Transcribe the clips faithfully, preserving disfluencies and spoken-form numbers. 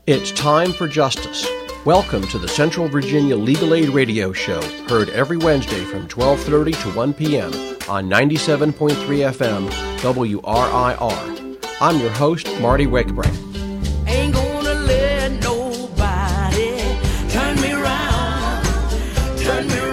It's time for justice. Welcome to the Central Virginia Legal Aid Radio Show, heard every Wednesday from twelve thirty to one p.m. on ninety-seven point three F M W R I R. I'm your host, Marty Wakebright. Ain't gonna let nobody turn me around, turn me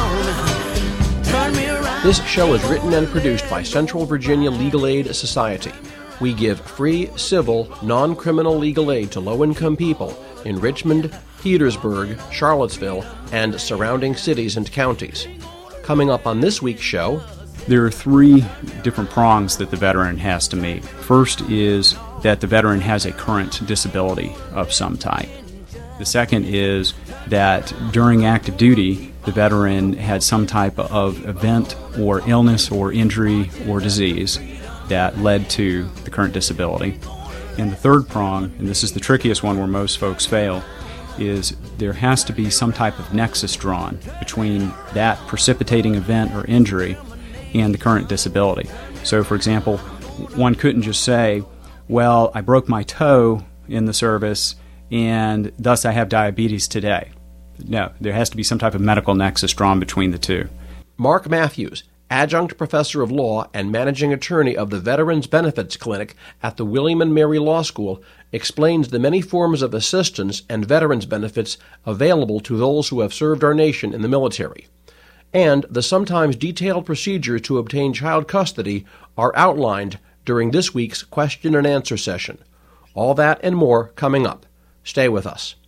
around, turn me around. This show is written and produced by Central Virginia Legal Aid Society. We give free, civil, non-criminal legal aid to low-income people in Richmond, Petersburg, Charlottesville, and surrounding cities and counties. Coming up on this week's show, there are three different prongs that the veteran has to meet. First is that the veteran has a current disability of some type. The second is that during active duty, the veteran had some type of event or illness or injury or disease that led to the current disability. And the third prong, and this is the trickiest one where most folks fail, is there has to be some type of nexus drawn between that precipitating event or injury and the current disability. So, for example, one couldn't just say, well, I broke my toe in the service and thus I have diabetes today. No, there has to be some type of medical nexus drawn between the two. Mark Matthews, Adjunct Professor of Law and Managing Attorney of the Veterans Benefits Clinic at the William and Mary Law School, explains the many forms of assistance and veterans benefits available to those who have served our nation in the military. And the sometimes detailed procedures to obtain child custody are outlined during this week's question and answer session. All that and more coming up. Stay with us.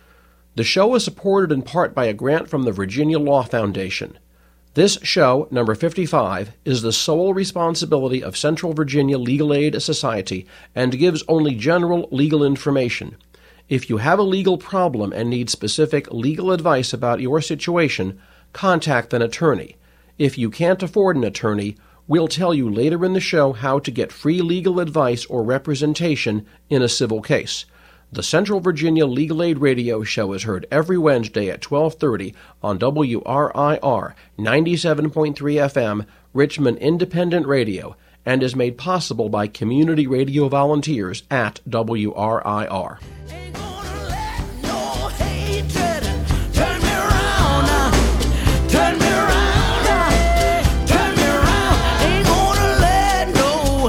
The show is supported in part by a grant from the Virginia Law Foundation. This show, number fifty-five, is the sole responsibility of Central Virginia Legal Aid Society and gives only general legal information. If you have a legal problem and need specific legal advice about your situation, contact an attorney. If you can't afford an attorney, we'll tell you later in the show how to get free legal advice or representation in a civil case. The Central Virginia Legal Aid Radio Show is heard every Wednesday at twelve thirty on W R I R ninety-seven point three F M, Richmond Independent Radio, and is made possible by community radio volunteers at W R I R. Ain't gonna let no hatred turn me around, uh, turn me around, uh, turn me around. Ain't gonna let no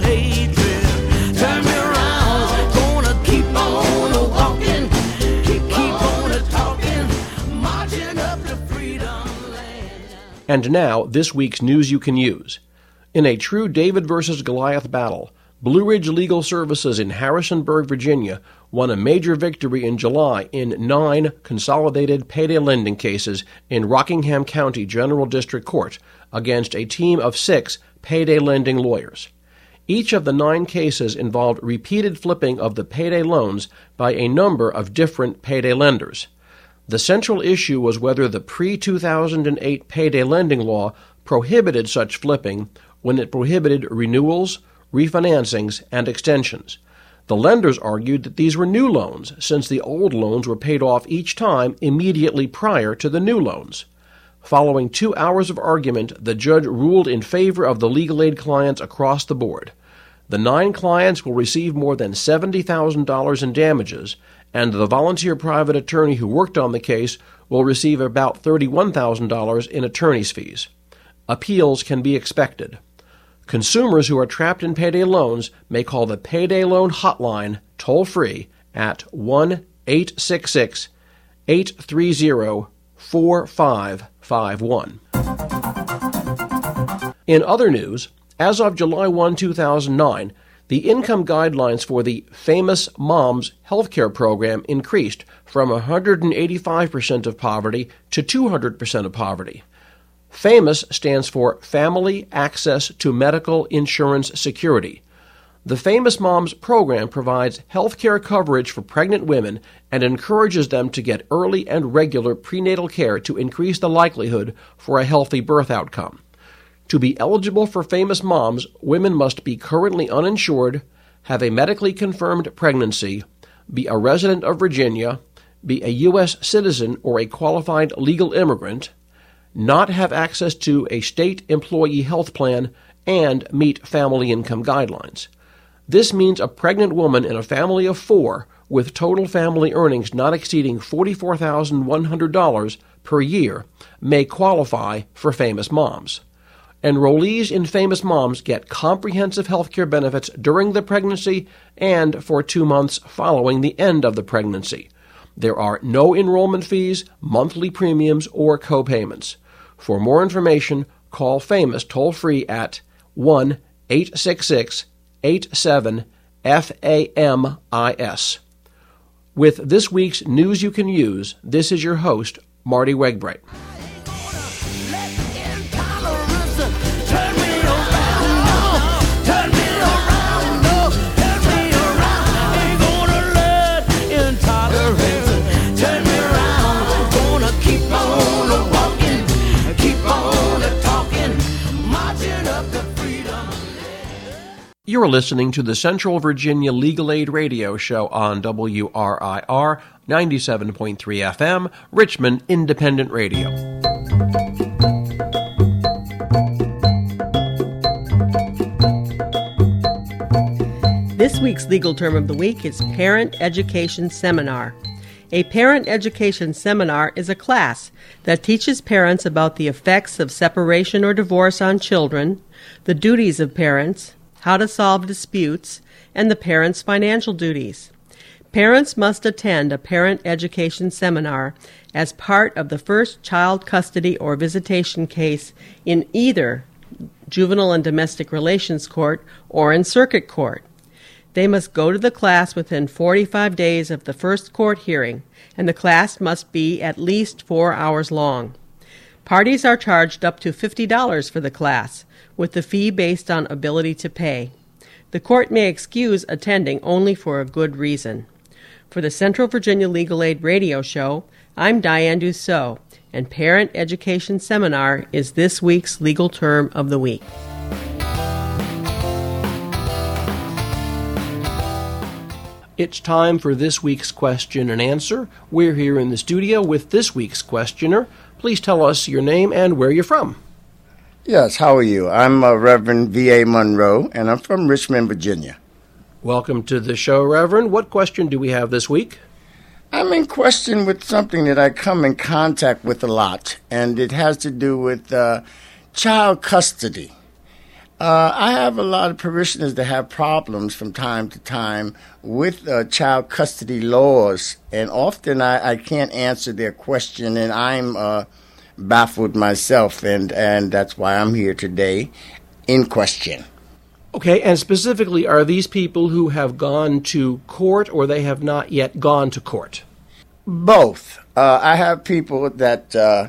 hatred turn me around. Gonna keep on walking, keep, keep on talking, marching up to freedom land. And now, this week's news you can use. In a true David versus Goliath battle, Blue Ridge Legal Services in Harrisonburg, Virginia, won a major victory in July in nine consolidated payday lending cases in Rockingham County General District Court against a team of six payday lending lawyers. Each of the nine cases involved repeated flipping of the payday loans by a number of different payday lenders. The central issue was whether the pre two thousand eight payday lending law prohibited such flipping when it prohibited renewals, refinancings, and extensions. The lenders argued that these were new loans, since the old loans were paid off each time immediately prior to the new loans. Following two hours of argument, the judge ruled in favor of the legal aid clients across the board. The nine clients will receive more than seventy thousand dollars in damages, and the volunteer private attorney who worked on the case will receive about thirty-one thousand dollars in attorney's fees. Appeals can be expected. Consumers who are trapped in payday loans may call the Payday Loan Hotline toll-free at one eight six six, eight three zero, four five five one. In other news, as of July first, two thousand nine, the income guidelines for the Famous Moms healthcare program increased from one hundred eighty-five percent of poverty to two hundred percent of poverty. FAMOUS stands for Family Access to Medical Insurance Security. The Famous Moms program provides health care coverage for pregnant women and encourages them to get early and regular prenatal care to increase the likelihood for a healthy birth outcome. To be eligible for Famous Moms, women must be currently uninsured, have a medically confirmed pregnancy, be a resident of Virginia, be a U S citizen or a qualified legal immigrant, not have access to a state employee health plan, and meet family income guidelines. This means a pregnant woman in a family of four with total family earnings not exceeding forty-four thousand one hundred dollars per year may qualify for Famous Moms. Enrollees in Famous Moms get comprehensive health care benefits during the pregnancy and for two months following the end of the pregnancy. There are no enrollment fees, monthly premiums, or co-payments. For more information, call Famous toll-free at one eight six six, eight seven, F A M I S. With this week's News You Can Use, this is your host, Marty Wegbright. You're listening to the Central Virginia Legal Aid Radio Show on W R I R ninety-seven point three F M, Richmond Independent Radio. This week's legal term of the week is Parent Education Seminar. A parent education seminar is a class that teaches parents about the effects of separation or divorce on children, the duties of parents, how to solve disputes, and the parents' financial duties. Parents must attend a parent education seminar as part of the first child custody or visitation case in either juvenile and domestic relations court or in circuit court. They must go to the class within forty-five days of the first court hearing, and the class must be at least four hours long. Parties are charged up to fifty dollars for the class, with the fee based on ability to pay. The court may excuse attending only for a good reason. For the Central Virginia Legal Aid Radio Show, I'm Diane Dussault, and Parent Education Seminar is this week's legal term of the week. It's time for this week's question and answer. We're here in the studio with this week's questioner. Please tell us your name and where you're from. Yes, how are you? I'm uh, Reverend V A Monroe, and I'm from Richmond, Virginia. Welcome to the show, Reverend. What question do we have this week? I'm in question with something that I come in contact with a lot, and it has to do with uh, child custody. Uh, I have a lot of parishioners that have problems from time to time with uh, child custody laws, and often I, I can't answer their question, and I'm uh, baffled myself, and, and that's why I'm here today in question. Okay, and specifically, are these people who have gone to court or they have not yet gone to court? Both. Uh, I have people that uh,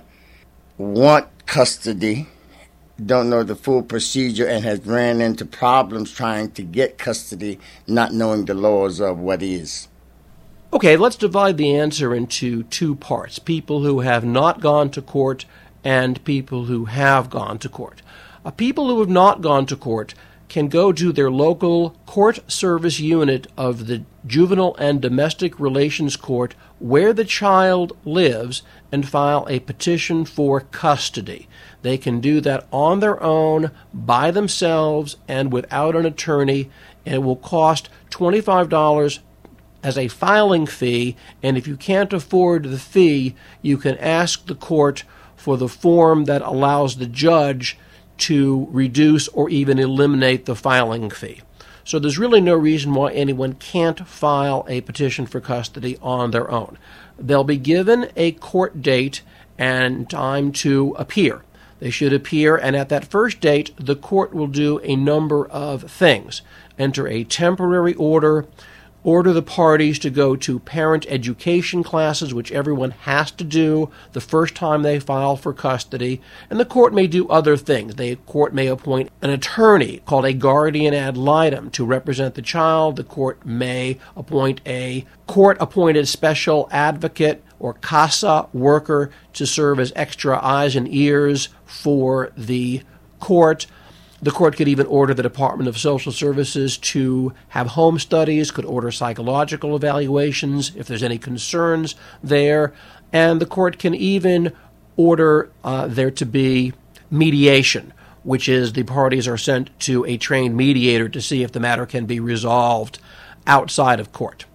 want custody, don't know the full procedure, and has ran into problems trying to get custody, not knowing the laws of what is. Okay, let's divide the answer into two parts, people who have not gone to court and people who have gone to court. Uh, people who have not gone to court can go to their local court service unit of the Juvenile and Domestic Relations Court where the child lives and file a petition for custody. They can do that on their own, by themselves, and without an attorney, and it will cost twenty-five dollars as a filing fee, and if you can't afford the fee, you can ask the court for the form that allows the judge to reduce or even eliminate the filing fee. So there's really no reason why anyone can't file a petition for custody on their own. They'll be given a court date and time to appear. They should appear, and at that first date, the court will do a number of things. Enter a temporary order, order the parties to go to parent education classes, which everyone has to do the first time they file for custody, and the court may do other things. The court may appoint an attorney called a guardian ad litem to represent the child. The court may appoint a court-appointed special advocate or CASA worker to serve as extra eyes and ears for the court. The court could even order the Department of Social Services to have home studies, could order psychological evaluations if there's any concerns there, and the court can even order uh, there to be mediation, which is the parties are sent to a trained mediator to see if the matter can be resolved outside of court.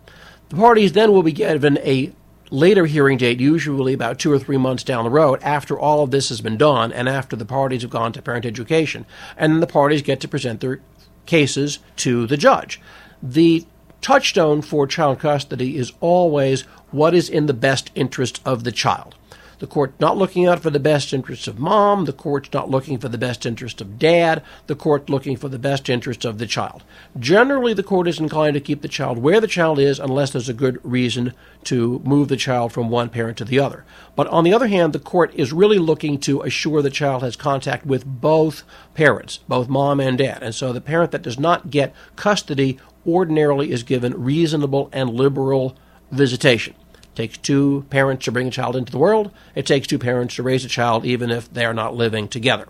The parties then will be given a later hearing date, usually about two or three months down the road, after all of this has been done and after the parties have gone to parent education. And then the parties get to present their cases to the judge. The touchstone for child custody is always what is in the best interest of the child. The court's not looking out for the best interest of mom. The court's not looking for the best interest of dad. The court's looking for the best interest of the child. Generally, the court is inclined to keep the child where the child is unless there's a good reason to move the child from one parent to the other. But on the other hand, the court is really looking to assure the child has contact with both parents, both mom and dad. And so the parent that does not get custody ordinarily is given reasonable and liberal visitation. It takes two parents to bring a child into the world. It takes two parents to raise a child, even if they're not living together.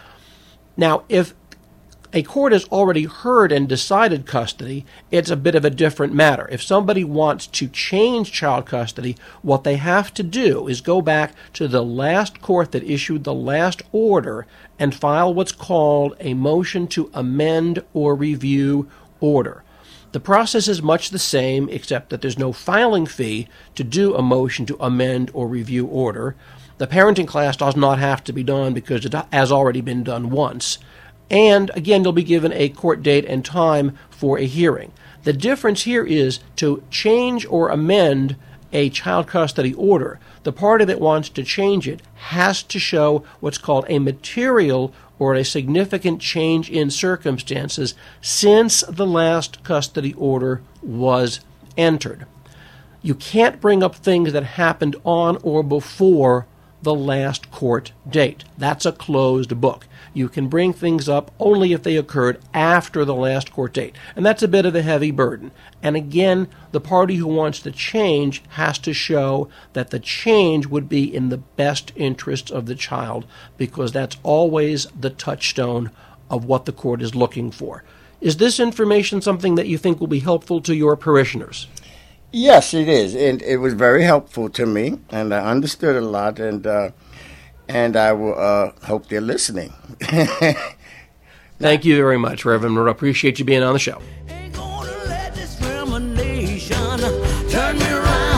Now, if a court has already heard and decided custody, it's a bit of a different matter. If somebody wants to change child custody, what they have to do is go back to the last court that issued the last order and file what's called a motion to amend or review order. The process is much the same, except that there's no filing fee to do a motion to amend or review order. The parenting class does not have to be done because it has already been done once. And again, you'll be given a court date and time for a hearing. The difference here is to change or amend a child custody order. The party that wants to change it has to show what's called a material or a significant change in circumstances since the last custody order was entered. You can't bring up things that happened on or before the last court date. That's a closed book. You can bring things up only if they occurred after the last court date. And that's a bit of a heavy burden. And again, the party who wants to change has to show that the change would be in the best interests of the child, because that's always the touchstone of what the court is looking for. Is this information something that you think will be helpful to your parishioners? Yes, it is. And it was very helpful to me, and I understood a lot, and uh, and I will uh, hope they're listening. Thank you very much, Reverend Moore. I appreciate you being on the show. Ain't gonna let discrimination turn me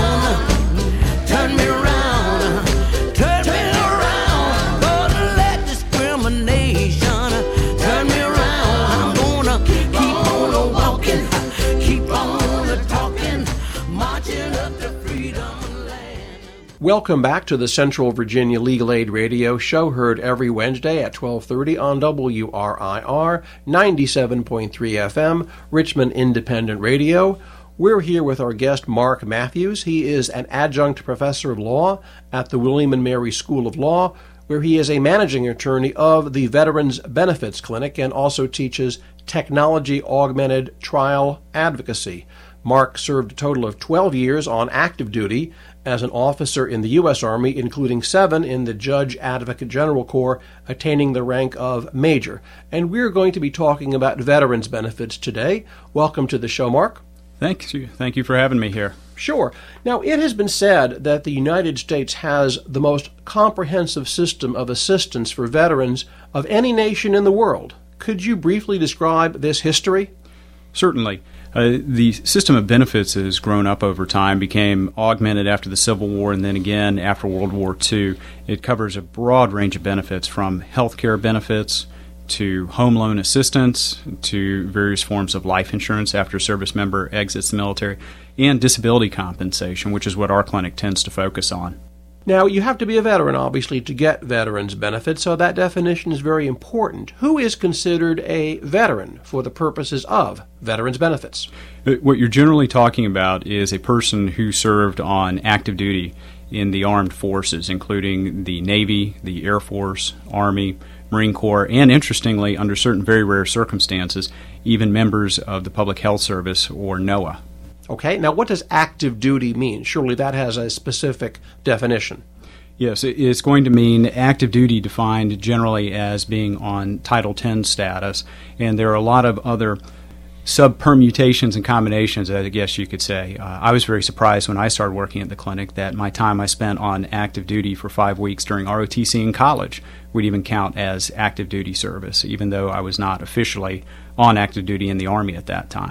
around, turn me around, turn me around. Gonna let discrimination turn me around. I'm gonna keep on walking, keep on talking, marching up to freedom land. Welcome back to the Central Virginia Legal Aid Radio show, heard every Wednesday at twelve thirty on W R I R ninety-seven point three F M, Richmond Independent Radio. We're here with our guest, Mark Matthews. He is an adjunct professor of law at the William and Mary School of Law, where he is a managing attorney of the Veterans Benefits Clinic and also teaches technology-augmented trial advocacy. Mark served a total of twelve years on active duty as an officer in the U S Army, including seven in the Judge Advocate General Corps, attaining the rank of Major. And we're going to be talking about veterans benefits today. Welcome to the show, Mark. Thank you. Thank you for having me here. Sure. Now, it has been said that the United States has the most comprehensive system of assistance for veterans of any nation in the world. Could you briefly describe this history? Certainly. Uh, the system of benefits has grown up over time, became augmented after the Civil War, and then again after World War Two. It covers a broad range of benefits, from health care benefits to home loan assistance to various forms of life insurance after a service member exits the military, and disability compensation, which is what our clinic tends to focus on. Now, you have to be a veteran, obviously, to get veterans benefits, so that definition is very important. Who is considered a veteran for the purposes of veterans benefits? What you're generally talking about is a person who served on active duty in the armed forces, including the Navy, the Air Force, Army, Marine Corps, and interestingly, under certain very rare circumstances, even members of the Public Health Service or NOAA. Okay, now what does active duty mean? Surely that has a specific definition. Yes, it's going to mean active duty defined generally as being on Title ten status, and there are a lot of other sub-permutations and combinations, I guess you could say. Uh, I was very surprised when I started working at the clinic that my time I spent on active duty for five weeks during R O T C in college would even count as active duty service, even though I was not officially on active duty in the Army at that time.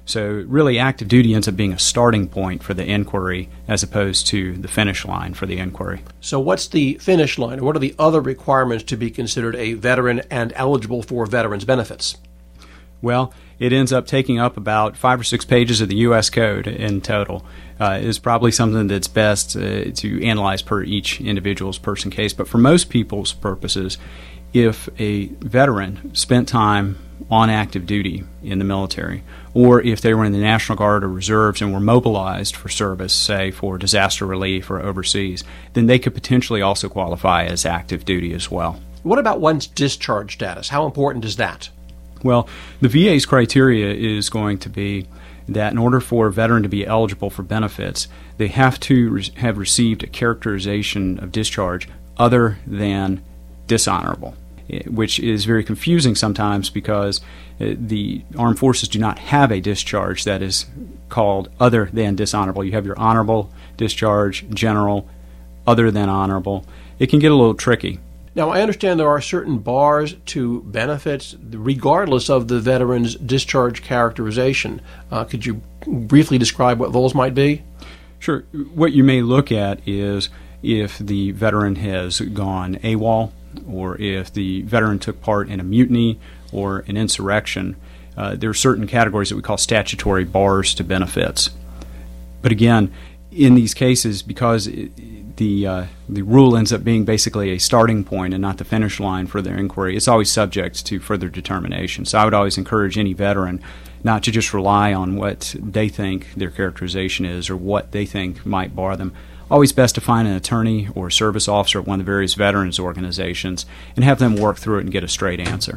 So really active duty ends up being a starting point for the inquiry as opposed to the finish line for the inquiry. So what's the finish line? What are the other requirements to be considered a veteran and eligible for veterans benefits? Well, it ends up taking up about five or six pages of the U S Code in total. Uh, is probably something that's best uh, to analyze per each individual's person case. But for most people's purposes, if a veteran spent time on active duty in the military, or if they were in the National Guard or Reserves and were mobilized for service, say for disaster relief or overseas, then they could potentially also qualify as active duty as well. What about one's discharge status? How important is that? Well, the V A's criteria is going to be that in order for a veteran to be eligible for benefits, they have to re- have received a characterization of discharge other than dishonorable, which is very confusing sometimes because uh, the armed forces do not have a discharge that is called other than dishonorable. You have your honorable discharge, general, other than honorable. It can get a little tricky. Now, I understand there are certain bars to benefits regardless of the veteran's discharge characterization. Uh, could you briefly describe what those might be? Sure. What you may look at is if the veteran has gone AWOL, or if the veteran took part in a mutiny or an insurrection. Uh, there are certain categories that we call statutory bars to benefits. But again, in these cases, because it, the uh, the rule ends up being basically a starting point and not the finish line for their inquiry, it's always subject to further determination. So I would always encourage any veteran not to just rely on what they think their characterization is or what they think might bar them. Always best to find an attorney or a service officer at one of the various veterans organizations and have them work through it and get a straight answer.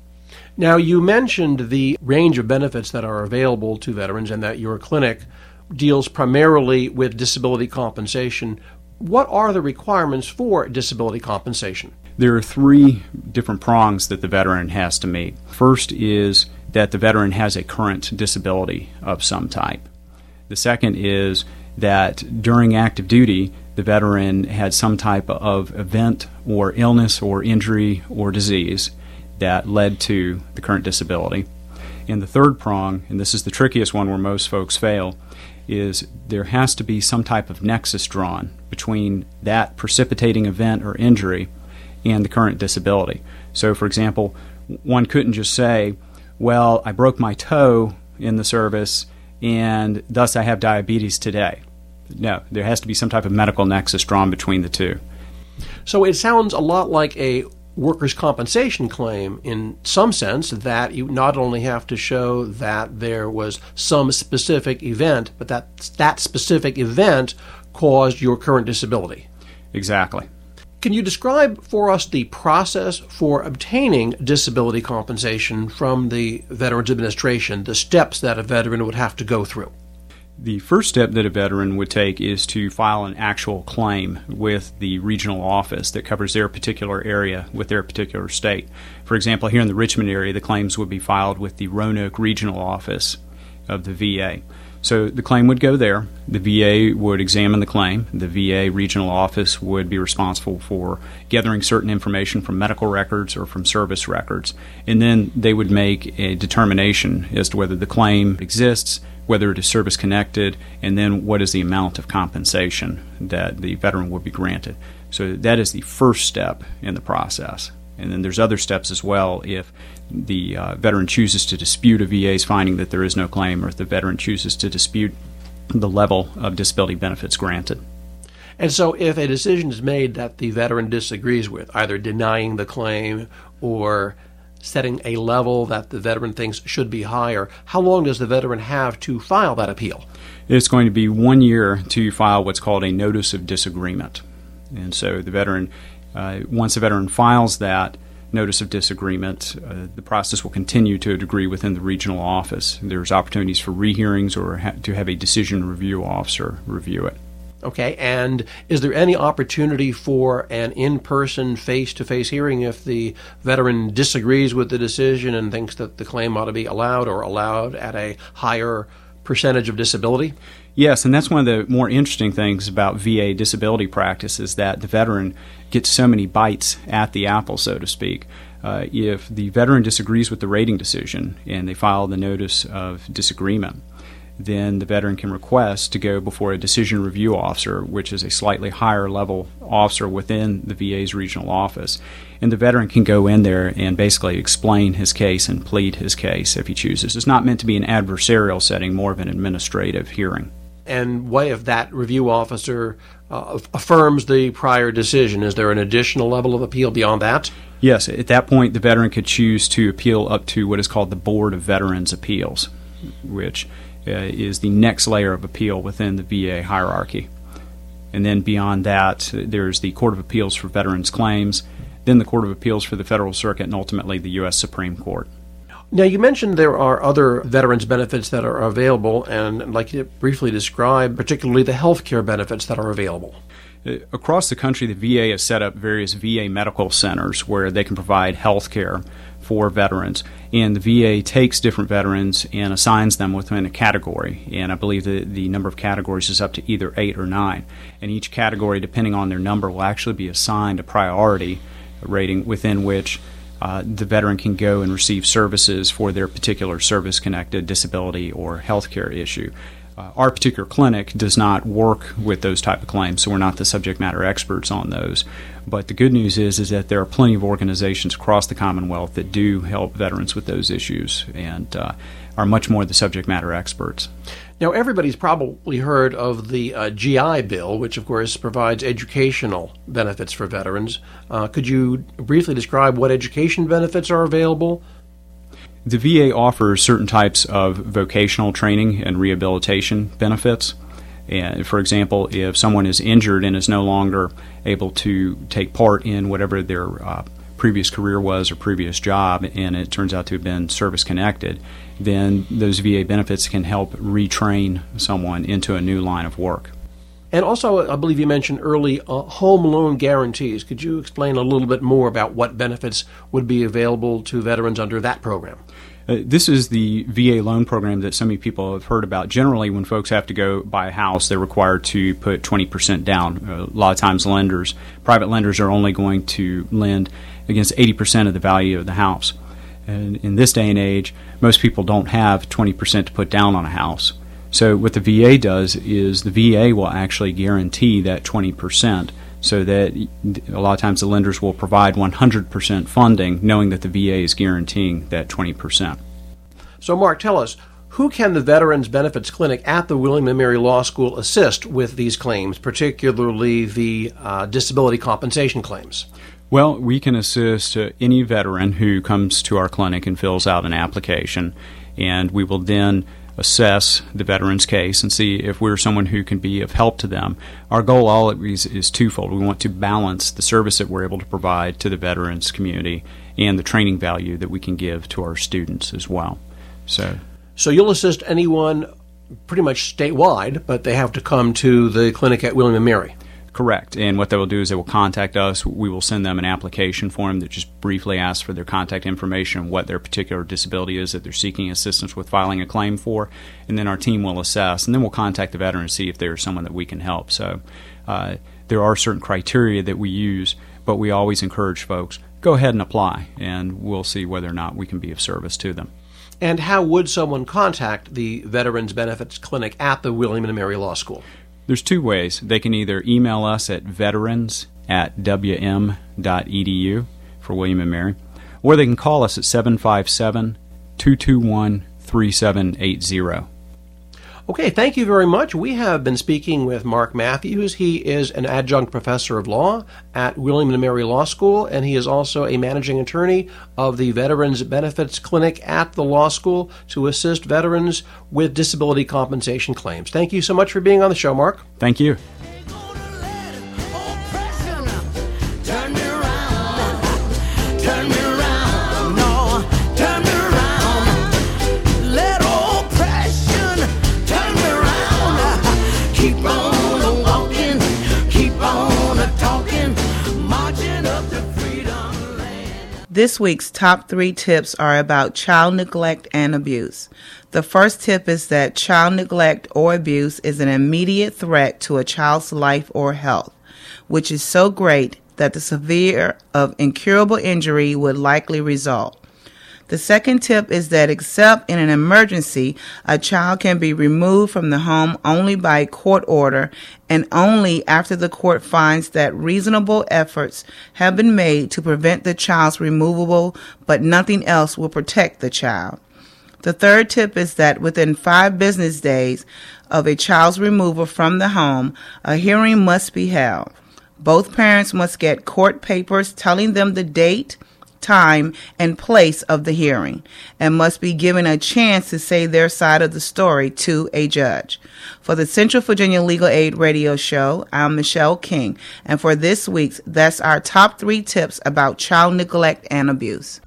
Now, you mentioned the range of benefits that are available to veterans and that your clinic deals primarily with disability compensation. What are the requirements for disability compensation? There are three different prongs that the veteran has to meet. First is that the veteran has a current disability of some type. The second is that during active duty, the veteran had some type of event or illness or injury or disease that led to the current disability. And the third prong, and this is the trickiest one where most folks fail, is there has to be some type of nexus drawn between that precipitating event or injury and the current disability. So, for example, one couldn't just say, well, I broke my toe in the service and thus I have diabetes today. No, there has to be some type of medical nexus drawn between the two. So it sounds a lot like a workers' compensation claim in some sense, that you not only have to show that there was some specific event, but that that specific event caused your current disability. Exactly. Can you describe for us the process for obtaining disability compensation from the Veterans Administration, the steps that a veteran would have to go through? The first step that a veteran would take is to file an actual claim with the regional office that covers their particular area with their particular state. For example, here in the Richmond area, the claims would be filed with the Roanoke Regional Office of the V A. So the claim would go there. The V A would examine the claim. The V A regional office would be responsible for gathering certain information from medical records or from service records. And then they would make a determination as to whether the claim exists, whether it is service-connected, and then what is the amount of compensation that the veteran would be granted. So that is the first step in the process. And then there's other steps as well if the uh, veteran chooses to dispute a V A's finding that there is no claim, or if the veteran chooses to dispute the level of disability benefits granted. And so if a decision is made that the veteran disagrees with, either denying the claim or setting a level that the veteran thinks should be higher, how long does the veteran have to file that appeal? It's going to be one year to file what's called a notice of disagreement. And so the veteran, uh, once the veteran files that notice of disagreement, uh, the process will continue to a degree within the regional office. There's opportunities for rehearings or ha- to have a decision review officer review it. Okay, and is there any opportunity for an in-person, face-to-face hearing if the veteran disagrees with the decision and thinks that the claim ought to be allowed or allowed at a higher percentage of disability? Yes, and that's one of the more interesting things about V A disability practice is that the veteran gets so many bites at the apple, so to speak. Uh, if the veteran disagrees with the rating decision and they file the notice of disagreement, then the veteran can request to go before a decision review officer, which is a slightly higher level officer within the V A's regional office. And the veteran can go in there and basically explain his case and plead his case if he chooses. It's not meant to be an adversarial setting, more of an administrative hearing. And what if that review officer uh, affirms the prior decision? Is there an additional level of appeal beyond that? Yes, at that point the veteran could choose to appeal up to what is called the Board of Veterans' Appeals, which uh, is the next layer of appeal within the V A hierarchy. And then beyond that, there's the Court of Appeals for Veterans Claims, then the Court of Appeals for the Federal Circuit, and ultimately the U S Supreme Court. Now, you mentioned there are other veterans' benefits that are available, and I'd like you to briefly describe particularly the health care benefits that are available. Across the country, the V A has set up various V A medical centers where they can provide health care for veterans, and the V A takes different veterans and assigns them within a category, and I believe the, the number of categories is up to either eight or nine, and each category, depending on their number, will actually be assigned a priority rating within which Uh, the veteran can go and receive services for their particular service-connected disability or health care issue. Uh, our particular clinic does not work with those type of claims, so we're not the subject matter experts on those. But the good news is, is that there are plenty of organizations across the Commonwealth that do help veterans with those issues and uh, are much more the subject matter experts. Now, everybody's probably heard of the uh, G I Bill, which, of course, provides educational benefits for veterans. Uh, could you briefly describe what education benefits are available? The V A offers certain types of vocational training and rehabilitation benefits. And for example, if someone is injured and is no longer able to take part in whatever their uh, previous career was or previous job, and it turns out to have been service-connected, then those V A benefits can help retrain someone into a new line of work. And also, I believe you mentioned early uh, home loan guarantees. Could you explain a little bit more about what benefits would be available to veterans under that program? Uh, this is the V A loan program that so many people have heard about. Generally, when folks have to go buy a house, they're required to put twenty percent down. Uh, a lot of times lenders, private lenders, are only going to lend against eighty percent of the value of the house. And in this day and age, most people don't have twenty percent to put down on a house. So what the V A does is the V A will actually guarantee that twenty percent, so that a lot of times the lenders will provide one hundred percent funding, knowing that the V A is guaranteeing that twenty percent. So, Mark, tell us, who can the Veterans Benefits Clinic at the William and Mary Law School assist with these claims, particularly the uh, disability compensation claims? Well, we can assist uh, any veteran who comes to our clinic and fills out an application, and we will then assess the veteran's case and see if we're someone who can be of help to them. Our goal always is twofold. We want to balance the service that we're able to provide to the veterans community and the training value that we can give to our students as well. So, so you'll assist anyone pretty much statewide, but they have to come to the clinic at William and Mary. Correct. And what they will do is they will contact us. We will send them an application form that just briefly asks for their contact information and what their particular disability is that they're seeking assistance with filing a claim for. And then our team will assess, and then we'll contact the veteran and see if there's someone that we can help. So uh, there are certain criteria that we use, but we always encourage folks, go ahead and apply, and we'll see whether or not we can be of service to them. And how would someone contact the Veterans Benefits Clinic at the William and Mary Law School? There's two ways. They can either email us at veterans at w m dot e d u for William and Mary, or they can call us at seven five seven, two two one, three seven eight zero. Okay, thank you very much. We have been speaking with Mark Matthews. He is an adjunct professor of law at William and Mary Law School, and he is also a managing attorney of the Veterans Benefits Clinic at the law school to assist veterans with disability compensation claims. Thank you so much for being on the show, Mark. Thank you. This week's top three tips are about child neglect and abuse. The first tip is that child neglect or abuse is an immediate threat to a child's life or health, which is so great that the severe of incurable injury would likely result. The second tip is that except in an emergency, a child can be removed from the home only by court order and only after the court finds that reasonable efforts have been made to prevent the child's removal, but nothing else will protect the child. The third tip is that within five business days of a child's removal from the home, a hearing must be held. Both parents must get court papers telling them the date, time, and place of the hearing, and must be given a chance to say their side of the story to a judge. For the Central Virginia Legal Aid Radio Show, I'm Michelle King, and for this week's, that's our top three tips about child neglect and abuse.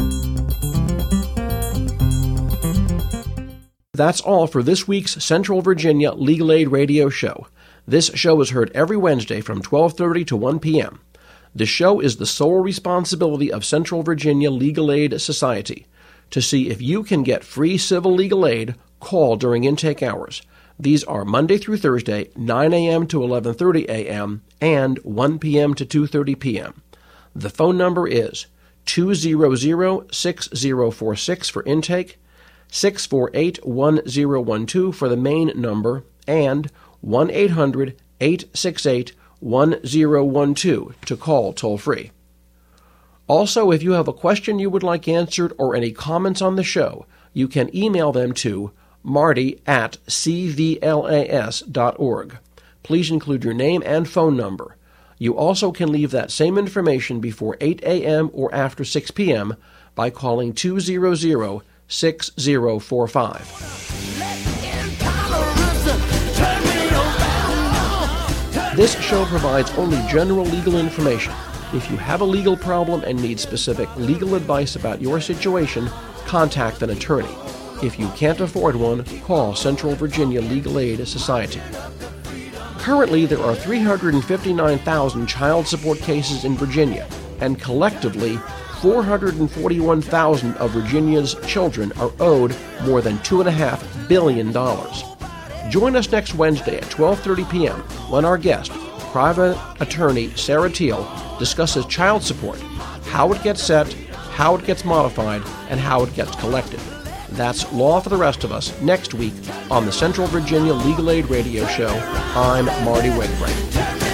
That's all for this week's Central Virginia Legal Aid Radio Show. This show is heard every Wednesday from twelve thirty to one p.m. The show is the sole responsibility of Central Virginia Legal Aid Society. To see if you can get free civil legal aid, call during intake hours. These are Monday through Thursday, nine a.m. to eleven thirty a.m. and one p.m. to two thirty p.m. The phone number is two hundred, six zero four six for intake, six four eight, one zero one two for the main number, and one eight hundred, eight six eight, one zero one two to call toll-free. Also, if you have a question you would like answered or any comments on the show, you can email them to marty at c v l a s dot org. Please include your name and phone number. You also can leave that same information before eight a.m. or after six p.m. by calling two hundred, six zero four five. This show provides only general legal information. If you have a legal problem and need specific legal advice about your situation, contact an attorney. If you can't afford one, call Central Virginia Legal Aid Society. Currently, there are three hundred fifty-nine thousand child support cases in Virginia, and collectively, four hundred forty-one thousand of Virginia's children are owed more than two point five billion dollars. Join us next Wednesday at twelve thirty p.m. when our guest, private attorney Sarah Teal, discusses child support, how it gets set, how it gets modified, and how it gets collected. That's Law for the Rest of Us next week on the Central Virginia Legal Aid Radio Show. I'm Marty Wakebright.